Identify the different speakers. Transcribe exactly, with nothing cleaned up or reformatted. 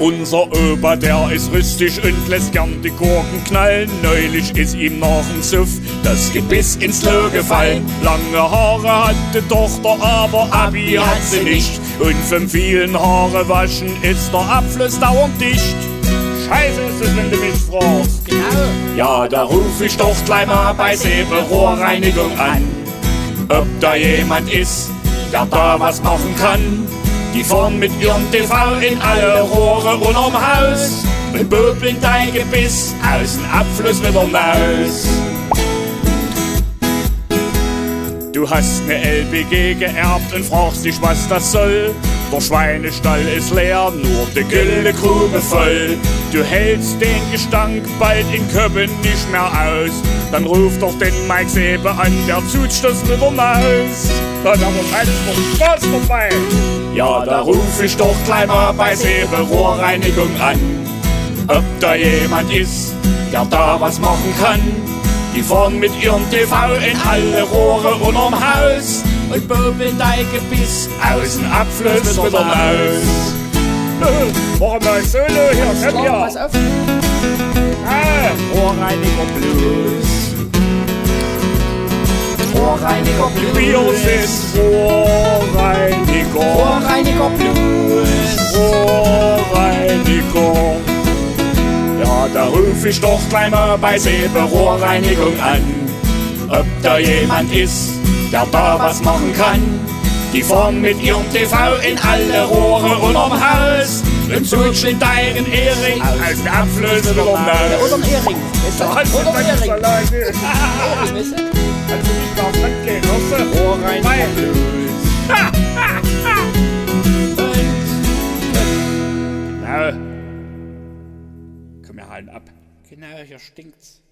Speaker 1: Unser Opa, der ist rüstig und lässt gern die Gurken knallen. Neulich ist ihm nach dem Suff das Gebiss ins Klo gefallen. Lange Haare hat die Tochter, aber Abi hat sie nicht. Und vom vielen Haare waschen ist der Abfluss dauernd dicht. Scheiße ist es, wenn du mich fragst.
Speaker 2: Genau.
Speaker 1: Ja, da ruf ich doch gleich mal bei Säbe Rohrreinigung an. Ob da jemand ist, der da was machen kann. Die fahren mit ihrem T V in alle Rohre unterm Haus und böbeln dein Gebiss aus dem Abfluss wieder raus. Du hast ne L P G geerbt und fragst dich, was das soll. Der Schweinestall ist leer, nur die Güllegrube voll. Du hältst den Gestank bald in Köppen nicht mehr aus. Dann ruf doch den Mike Säbe an, der tut das mit der Maus. Dann haben wir alles vom Spaß vorbei. Ja, da ruf ich doch gleich mal bei Säbe Rohrreinigung an. Ob da jemand ist, der da was machen kann. Die fahren mit ihrem T V in alle Rohre unterm Haus und böbeln dein Gebiss aus dem Abfluss wieder raus. Machen wir ein Solo hier, komm her.
Speaker 2: Pass auf.
Speaker 1: Ah, Rohrreiniger Blues.
Speaker 2: Rohrreiniger Blues.
Speaker 1: Wir sind Rohrreiniger.
Speaker 2: Rohrreiniger Blues.
Speaker 1: Rohrreiniger. Ja, da ruf ich doch gleich mal bei Säbe Rohrreinigung an. Ob da jemand ist, der da was machen kann. Die fahren mit ihrem T V in alle Rohre unterm Haus und zutschen deinen Ehering aus dem Abfluss wieder raus.
Speaker 2: Oder ein Ehering. Oder ein Ehering. Ehring, weißt du?
Speaker 1: Also nicht nach Land gehen, hörst du?
Speaker 2: Rohrreiniger Blues.
Speaker 1: Genau. Komm, wir halten ab.
Speaker 2: Genau, hier stinkt's.